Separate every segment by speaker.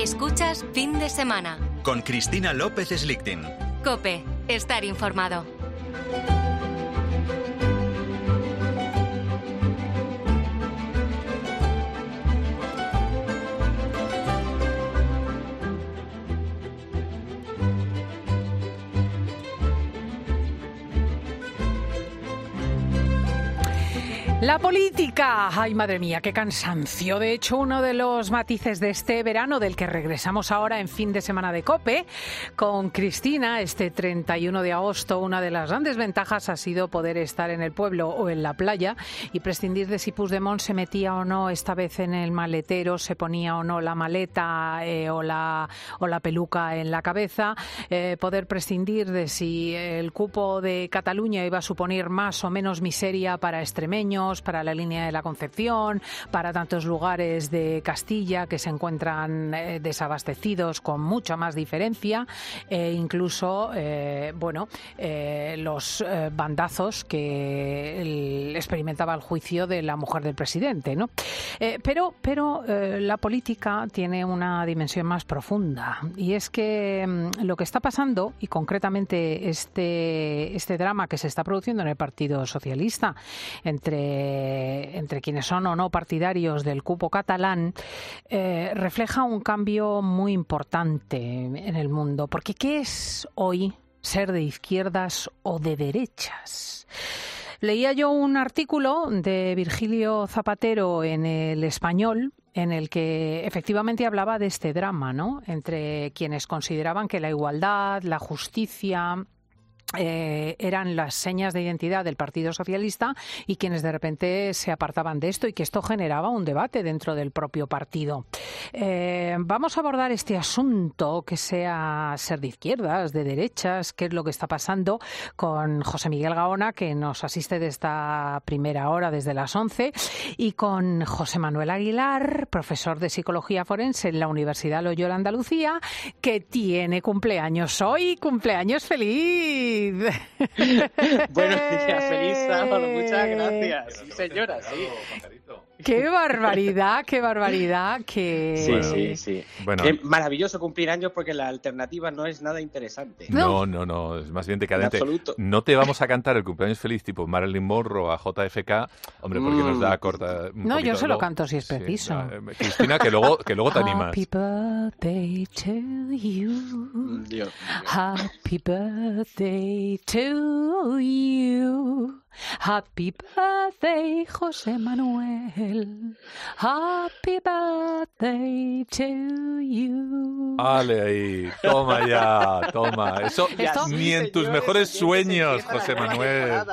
Speaker 1: Escuchas Fin de Semana.
Speaker 2: Con Cristina López Slichting.
Speaker 1: COPE. Estar informado.
Speaker 3: La política. Ay, madre mía, qué cansancio. De hecho, uno de los matices de este verano, del que regresamos ahora en Fin de Semana de COPE, con Cristina, este 31 de agosto, una de las grandes ventajas ha sido poder estar en el pueblo o en la playa y prescindir de si Puigdemont se metía o no esta vez en el maletero, se ponía o no la maleta o la peluca en la cabeza, poder prescindir de si el cupo de Cataluña iba a suponer más o menos miseria para extremeños, para la línea de la Concepción, para tantos lugares de Castilla que se encuentran desabastecidos con mucha más diferencia, incluso los bandazos que experimentaba el juicio de la mujer del presidente, ¿no? Pero la política tiene una dimensión más profunda, y es que lo que está pasando, y concretamente este drama que se está produciendo en el Partido Socialista entre quienes son o no partidarios del cupo catalán, refleja un cambio muy importante en el mundo. Porque ¿qué es hoy ser de izquierdas o de derechas? Leía yo un artículo de Virgilio Zapatero en El Español, en el que efectivamente hablaba de este drama, ¿no?, entre quienes consideraban que la igualdad, la justicia eran las señas de identidad del Partido Socialista, y quienes de repente se apartaban de esto, y que esto generaba un debate dentro del propio partido. Vamos a abordar este asunto, que sea ser de izquierdas, de derechas, qué es lo que está pasando, con José Miguel Gaona, que nos asiste de esta primera hora desde las 11, y con José Manuel Aguilar, profesor de Psicología Forense en la Universidad Loyola Andalucía, que tiene cumpleaños hoy. ¡Cumpleaños feliz!
Speaker 4: Buenos días, feliz sábado, muchas gracias. Sí, señora, sí.
Speaker 3: ¡Qué barbaridad, qué barbaridad!
Speaker 4: Sí. Bueno. Es maravilloso cumplir años, porque la alternativa no es nada interesante.
Speaker 5: No, es más bien decadente. No te vamos a cantar el cumpleaños feliz tipo Marilyn Monroe a JFK, hombre, porque nos da corta.
Speaker 3: No, yo se lo canto si es preciso.
Speaker 5: Cristina, que luego te animas.
Speaker 3: Happy birthday to you. Happy birthday to you. Happy birthday, José Manuel. Happy birthday to you.
Speaker 5: Vale, ahí. Toma ya, toma. Eso ni en tus mejores sueños, José Manuel.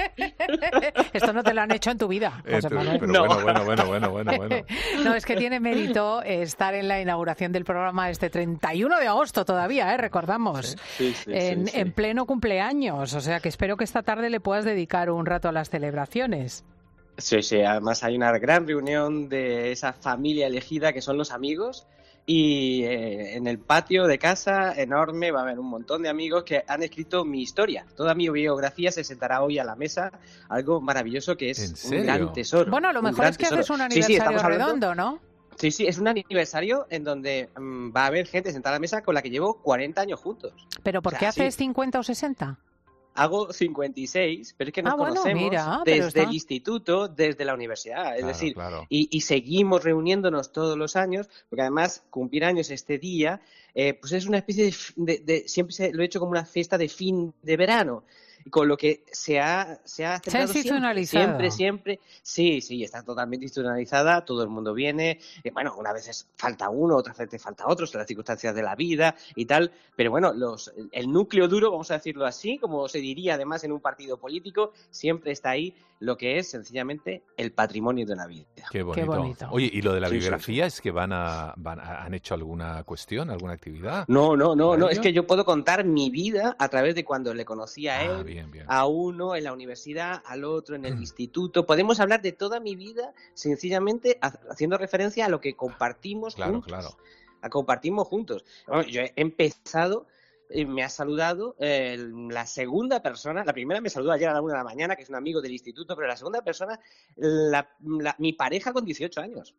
Speaker 3: Esto no te lo han hecho en tu vida, José Manuel.
Speaker 5: Pero bueno.
Speaker 3: No, es que tiene mérito estar en la inauguración del programa este 31 de agosto todavía, recordamos. Sí. En pleno cumpleaños. O sea que espero que esta tarde le puedas dedicar un rato a las celebraciones.
Speaker 4: Sí, además hay una gran reunión de esa familia elegida que son los amigos, y en el patio de casa enorme va a haber un montón de amigos que han escrito mi historia. Toda mi biografía se sentará hoy a la mesa, algo maravilloso que es un gran tesoro.
Speaker 3: Bueno, lo mejor es que haces un aniversario redondo, ¿no?
Speaker 4: Sí, es un aniversario en donde va a haber gente sentada a la mesa con la que llevo 40 años juntos.
Speaker 3: ¿Pero por qué haces 50 o 60?
Speaker 4: Hago 56, pero es que nos conocemos desde el instituto, desde la universidad, es decir, claro. Y seguimos reuniéndonos todos los años, porque además cumplir años este día, pues es una especie de siempre lo he hecho como una fiesta de fin de verano, con lo que se ha
Speaker 3: institucionalizado.
Speaker 4: Siempre. Sí, está totalmente institucionalizada, todo el mundo viene, una vez falta uno, otra vez falta otro, son las circunstancias de la vida y tal, pero bueno, el núcleo duro, vamos a decirlo así, como se diría además en un partido político, siempre está ahí lo que es sencillamente el patrimonio de la vida.
Speaker 5: Qué bonito. Oye, ¿y lo de la biografía es que han hecho alguna cuestión, alguna actividad?
Speaker 4: No, es que yo puedo contar mi vida a través de cuando le conocí a él,
Speaker 5: bien.
Speaker 4: a uno en la universidad, al otro en el instituto. Podemos hablar de toda mi vida sencillamente haciendo referencia a lo que compartimos juntos. Claro. Compartimos juntos. Bueno, yo he empezado, me ha saludado la segunda persona. La primera me saludó ayer a la 1 de la mañana, que es un amigo del instituto, pero la segunda persona, mi pareja con 18 años.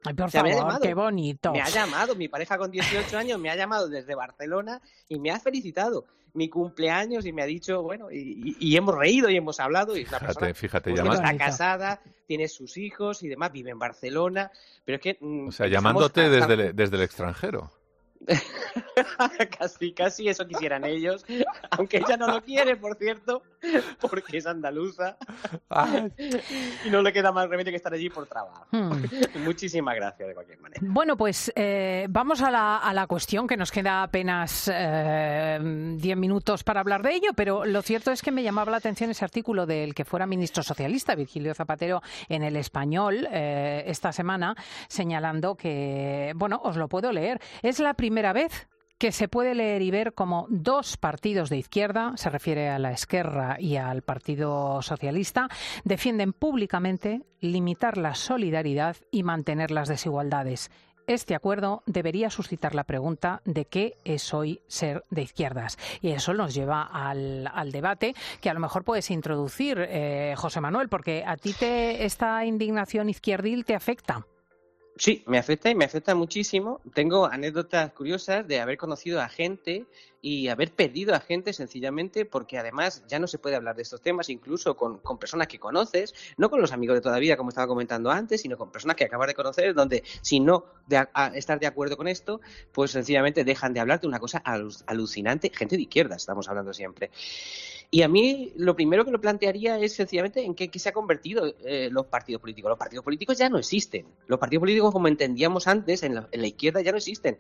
Speaker 3: Ay, por favor, qué bonito.
Speaker 4: Me ha llamado, mi pareja con 18 años me ha llamado desde Barcelona y me ha felicitado mi cumpleaños y me ha dicho, bueno, y hemos reído y hemos hablado. Y es una persona
Speaker 5: fíjate,
Speaker 4: que está casada, tiene sus hijos y demás, vive en Barcelona, pero es que...
Speaker 5: O sea, llamándote desde el extranjero.
Speaker 4: Casi eso quisieran ellos, aunque ella no lo quiere, por cierto, porque es andaluza y no le queda más remedio que estar allí por trabajo. Muchísimas gracias de cualquier manera.
Speaker 3: Bueno, pues vamos a la cuestión, que nos queda apenas 10 minutos para hablar de ello, pero lo cierto es que me llamaba la atención ese artículo del que fuera ministro socialista, Virgilio Zapatero, en El Español esta semana, señalando que, bueno, os lo puedo leer, es la primera vez que se puede leer y ver como dos partidos de izquierda, se refiere a la Esquerra y al Partido Socialista, defienden públicamente limitar la solidaridad y mantener las desigualdades. Este acuerdo debería suscitar la pregunta de qué es hoy ser de izquierdas. Y eso nos lleva al debate que a lo mejor puedes introducir, José Manuel, porque a ti esta indignación izquierdil te afecta.
Speaker 4: Sí, me afecta y me afecta muchísimo. Tengo anécdotas curiosas de haber conocido a gente y haber perdido a gente sencillamente porque además ya no se puede hablar de estos temas incluso con personas que conoces, no con los amigos de toda la vida como estaba comentando antes, sino con personas que acabas de conocer donde si no estar de acuerdo con esto, pues sencillamente dejan de hablar de una cosa alucinante. Gente de izquierda estamos hablando siempre. Y a mí lo primero que lo plantearía es sencillamente en qué se ha convertido los partidos políticos. Los partidos políticos ya no existen. Los partidos políticos, como entendíamos antes, en la izquierda ya no existen.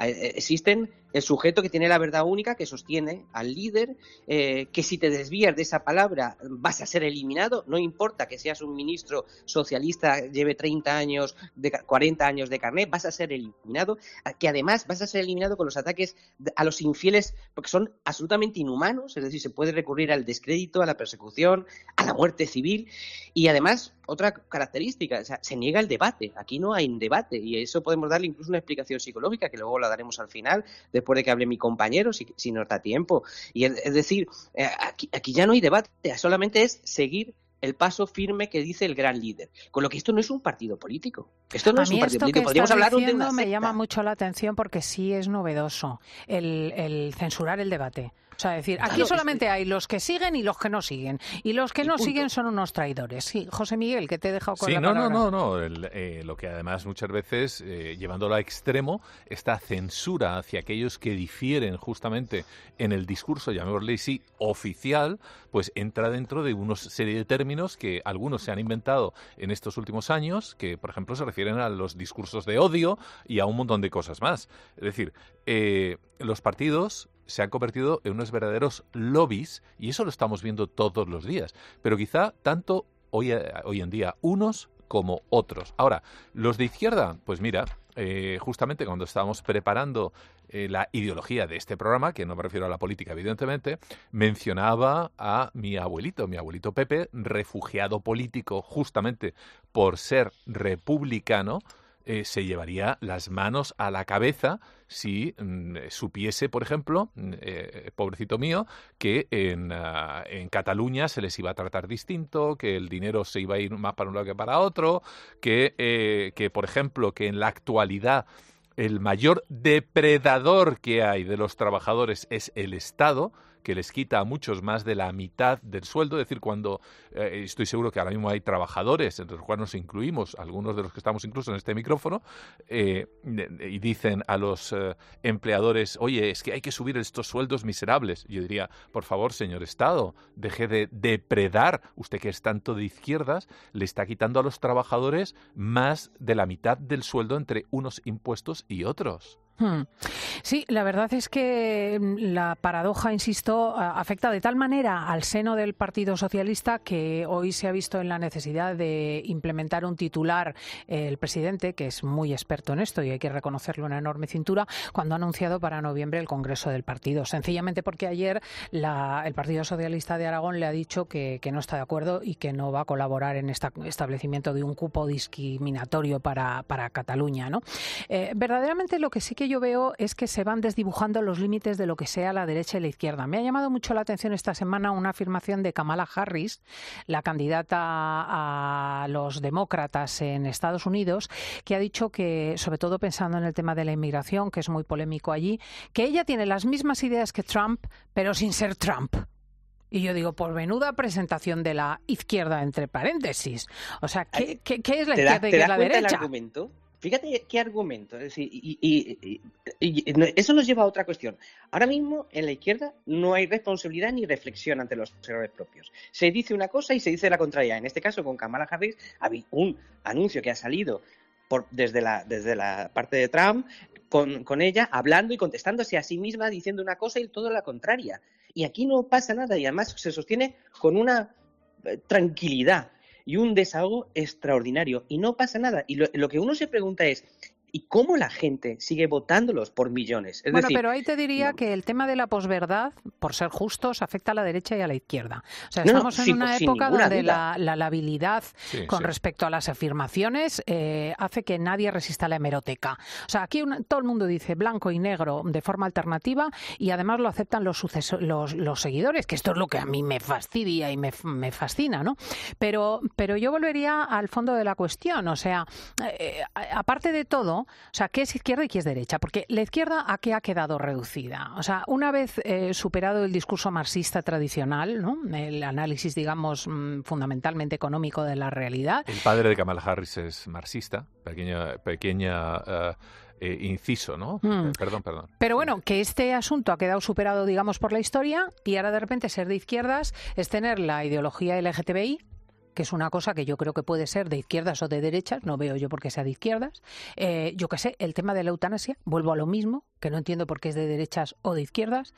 Speaker 4: Existen el sujeto que tiene la verdad única, que sostiene al líder, que si te desvías de esa palabra vas a ser eliminado, no importa que seas un ministro socialista, lleve 30 años, 40 años de carné, vas a ser eliminado, que además vas a ser eliminado con los ataques a los infieles, porque son absolutamente inhumanos, es decir, se puede recurrir al descrédito, a la persecución, a la muerte civil y además otra característica, o sea, se niega el debate, aquí no hay un debate y eso podemos darle incluso una explicación psicológica que luego la daremos al final, después de que hable mi compañero, si nos da tiempo. Y es decir, aquí ya no hay debate, solamente es seguir el paso firme que dice el gran líder. Con lo que esto no es un partido político. Esto no es un partido político. Podríamos hablar de una secta.
Speaker 3: Me llama mucho la atención porque sí es novedoso el censurar el debate. O sea, decir, aquí solamente hay los que siguen y los que no siguen. Y los que no siguen son unos traidores. Sí, José Miguel, que te he dejado con la palabra.
Speaker 5: No. Lo que además muchas veces, llevándolo a extremo, esta censura hacia aquellos que difieren justamente en el discurso, llamémosle así, oficial, pues entra dentro de una serie de términos que algunos se han inventado en estos últimos años, que, por ejemplo, se refieren a los discursos de odio y a un montón de cosas más. Es decir, los partidos se han convertido en unos verdaderos lobbies y eso lo estamos viendo todos los días, pero quizá tanto hoy en día unos como otros. Ahora, los de izquierda, pues mira, justamente cuando estábamos preparando la ideología de este programa, que no me refiero a la política evidentemente, mencionaba a mi abuelito Pepe, refugiado político justamente por ser republicano, se llevaría las manos a la cabeza si supiese, por ejemplo, pobrecito mío, que en Cataluña se les iba a tratar distinto, que el dinero se iba a ir más para un lado que para otro, que por ejemplo, que en la actualidad el mayor depredador que hay de los trabajadores es el Estado, que les quita a muchos más de la mitad del sueldo. Es decir, cuando estoy seguro que ahora mismo hay trabajadores, entre los cuales nos incluimos, algunos de los que estamos incluso en este micrófono, y dicen a los empleadores, oye, es que hay que subir estos sueldos miserables. Yo diría, por favor, señor Estado, deje de depredar. Usted, que es tanto de izquierdas, le está quitando a los trabajadores más de la mitad del sueldo entre unos impuestos y otros.
Speaker 3: Sí, la verdad es que la paradoja, insisto, afecta de tal manera al seno del Partido Socialista que hoy se ha visto en la necesidad de implementar un titular, el presidente, que es muy experto en esto y hay que reconocerlo, una enorme cintura, cuando ha anunciado para noviembre el Congreso del Partido. Sencillamente porque ayer el Partido Socialista de Aragón le ha dicho que no está de acuerdo y que no va a colaborar en este establecimiento de un cupo discriminatorio para Cataluña, ¿no? Verdaderamente lo que sí que yo veo es que se van desdibujando los límites de lo que sea la derecha y la izquierda. Me ha llamado mucho la atención esta semana una afirmación de Kamala Harris, la candidata a los demócratas en Estados Unidos, que ha dicho que, sobre todo pensando en el tema de la inmigración, que es muy polémico allí, que ella tiene las mismas ideas que Trump, pero sin ser Trump. Y yo digo, por menuda presentación de la izquierda, entre paréntesis. O sea, ¿qué es la izquierda y qué es la derecha?
Speaker 4: El argumento? Fíjate qué argumento. Es decir, y eso nos lleva a otra cuestión. Ahora mismo, en la izquierda, no hay responsabilidad ni reflexión ante los errores propios. Se dice una cosa y se dice la contraria. En este caso, con Kamala Harris, había un anuncio que ha salido desde la parte de Trump, con ella hablando y contestándose a sí misma, diciendo una cosa y todo la contraria. Y aquí no pasa nada y además se sostiene con una tranquilidad y un desahogo extraordinario y no pasa nada. Y lo que uno se pregunta es, ¿y cómo la gente sigue votándolos por millones? Es decir,
Speaker 3: pero ahí te diría que el tema de la posverdad, por ser justos, afecta a la derecha y a la izquierda. O sea, estamos en una época donde la labilidad con respecto a las afirmaciones hace que nadie resista la hemeroteca. O sea, aquí todo el mundo dice blanco y negro de forma alternativa y además lo aceptan los seguidores, que esto es lo que a mí me fastidia y me fascina, ¿no? Pero yo volvería al fondo de la cuestión. O sea, aparte de todo, o sea, ¿qué es izquierda y qué es derecha? Porque la izquierda, ¿a qué ha quedado reducida? O sea, una vez superado el discurso marxista tradicional, ¿no? El análisis, digamos, fundamentalmente económico de la realidad.
Speaker 5: El padre de Kamala Harris es marxista, pequeña inciso, ¿no? Perdón.
Speaker 3: Pero bueno, que este asunto ha quedado superado, digamos, por la historia y ahora de repente ser de izquierdas es tener la ideología LGTBI, que es una cosa que yo creo que puede ser de izquierdas o de derechas, no veo yo por qué sea de izquierdas. Yo qué sé, el tema de la eutanasia, vuelvo a lo mismo, que no entiendo por qué es de derechas o de izquierdas.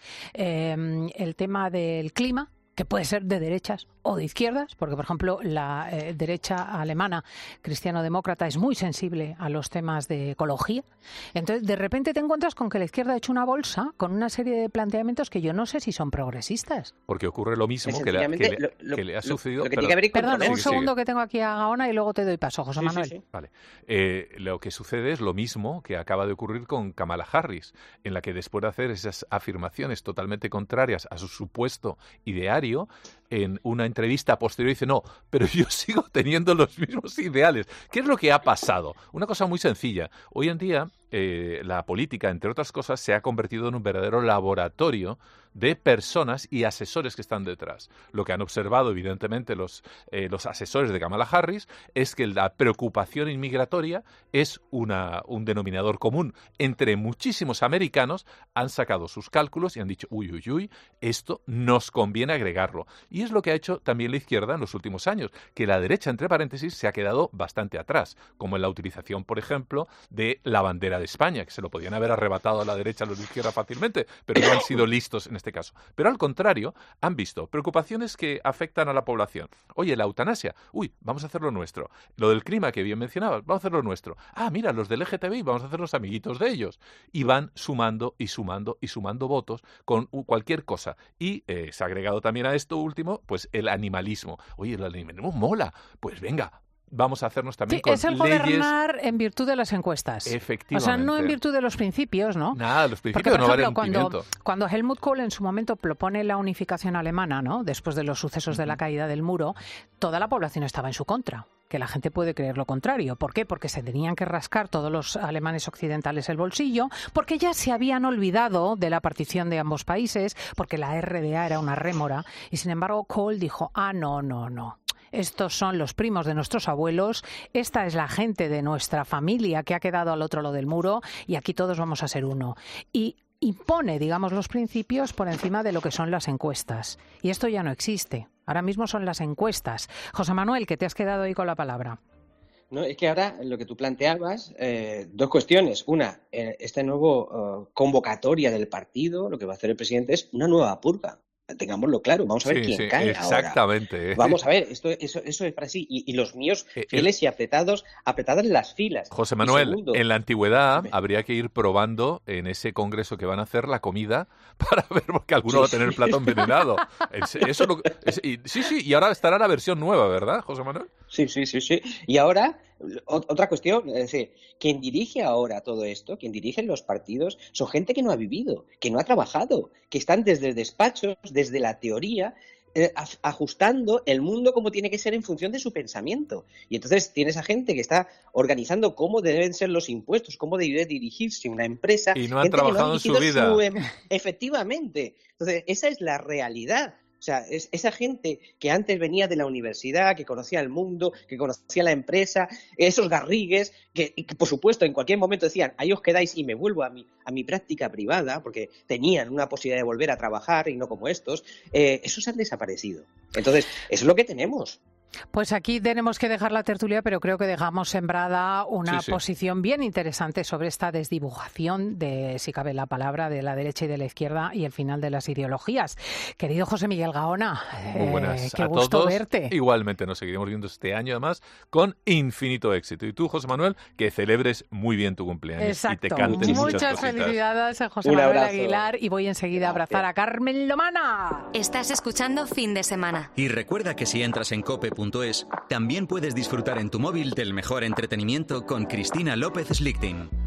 Speaker 3: El tema del clima, que puede ser de derechas o de izquierdas, porque, por ejemplo, la derecha alemana cristiano-demócrata es muy sensible a los temas de ecología. Entonces, de repente te encuentras con que la izquierda ha hecho una bolsa con una serie de planteamientos que yo no sé si son progresistas.
Speaker 5: Porque ocurre lo mismo que le ha sucedido.
Speaker 3: Perdón, un segundo que tengo aquí a Gaona y luego te doy paso, José Manuel.
Speaker 5: Sí. Vale. Lo que sucede es lo mismo que acaba de ocurrir con Kamala Harris, en la que después de hacer esas afirmaciones totalmente contrarias a su supuesto ideario, en una entrevista posterior dice, no, pero yo sigo teniendo los mismos ideales. ¿Qué es lo que ha pasado? Una cosa muy sencilla. Hoy en día la política, entre otras cosas, se ha convertido en un verdadero laboratorio de personas y asesores que están detrás. Lo que han observado, evidentemente, los asesores de Kamala Harris es que la preocupación inmigratoria es un denominador común. Entre muchísimos americanos han sacado sus cálculos y han dicho, uy, esto nos conviene agregarlo. Y es lo que ha hecho también la izquierda en los últimos años, que la derecha, entre paréntesis, se ha quedado bastante atrás, como en la utilización, por ejemplo, de la bandera de España, que se lo podían haber arrebatado a la derecha a los de izquierda fácilmente, pero no han sido listos en este caso. Pero al contrario, han visto preocupaciones que afectan a la población. Oye, la eutanasia, vamos a hacer lo nuestro. Lo del clima que bien mencionabas, vamos a hacer lo nuestro. Mira, los del LGTBI, vamos a hacer los amiguitos de ellos. Y van sumando votos con cualquier cosa. Y se ha agregado también a esto último, pues el animalismo. Oye, el animalismo mola. Pues venga, vamos a hacernos también con leyes.
Speaker 3: Es el gobernar en virtud de las encuestas.
Speaker 5: Efectivamente.
Speaker 3: O sea, no en virtud de los principios, ¿no?
Speaker 5: Nada, los principios no valen un pimiento.
Speaker 3: Cuando Helmut Kohl en su momento propone la unificación alemana, ¿no? Después de los sucesos de la caída del muro, toda la población estaba en su contra. Que la gente puede creer lo contrario. ¿Por qué? Porque se tenían que rascar todos los alemanes occidentales el bolsillo, porque ya se habían olvidado de la partición de ambos países, porque la RDA era una rémora, y sin embargo Kohl dijo, no. Estos son los primos de nuestros abuelos, esta es la gente de nuestra familia que ha quedado al otro lado del muro y aquí todos vamos a ser uno. Y impone, digamos, los principios por encima de lo que son las encuestas. Y esto ya no existe. Ahora mismo son las encuestas. José Manuel, que te has quedado ahí con la palabra.
Speaker 4: No, es que ahora lo que tú planteabas, dos cuestiones. Una, esta nueva convocatoria del partido, lo que va a hacer el presidente es una nueva purga. Tengámoslo claro, vamos a ver quién cae
Speaker 5: exactamente.
Speaker 4: Ahora. Vamos a ver, eso es para sí. Y los míos fieles y apretadas en las filas.
Speaker 5: José Manuel, en la antigüedad habría que ir probando en ese congreso que van a hacer la comida para ver, porque alguno va a tener el plato envenenado. Y ahora estará la versión nueva, ¿verdad, José Manuel?
Speaker 4: Sí. Y ahora Otra cuestión, es decir, quien dirige ahora todo esto, quien dirige los partidos, son gente que no ha vivido, que no ha trabajado, que están desde despachos, desde la teoría, ajustando el mundo como tiene que ser en función de su pensamiento. Y entonces tienes a gente que está organizando cómo deben ser los impuestos, cómo debe dirigirse una empresa.
Speaker 5: Y no han trabajado en su vida.
Speaker 4: Efectivamente. Entonces, esa es la realidad. O sea, es esa gente que antes venía de la universidad, que conocía el mundo, que conocía la empresa, esos garrigues, que por supuesto en cualquier momento decían, ahí os quedáis y me vuelvo a mi práctica privada, porque tenían una posibilidad de volver a trabajar y no como estos, esos han desaparecido. Entonces, eso es lo que tenemos.
Speaker 3: Pues aquí tenemos que dejar la tertulia, pero creo que dejamos sembrada una posición bien interesante sobre esta desdibujación de, si cabe la palabra, de la derecha y de la izquierda y el final de las ideologías. Querido José Miguel Gaona,
Speaker 5: muy buenas
Speaker 3: qué
Speaker 5: a
Speaker 3: gusto
Speaker 5: todos.
Speaker 3: Verte.
Speaker 5: Igualmente nos seguiremos viendo este año además con infinito éxito. Y tú, José Manuel, que celebres muy bien tu cumpleaños.
Speaker 3: Exacto.
Speaker 5: Y te canten
Speaker 3: muchas felicidades a José Manuel Aguilar y voy enseguida a abrazar a Carmen Lomana.
Speaker 1: Estás escuchando Fin de Semana.
Speaker 2: Y recuerda que si entras en cope.es, también puedes disfrutar en tu móvil del mejor entretenimiento con Cristina López Slichting.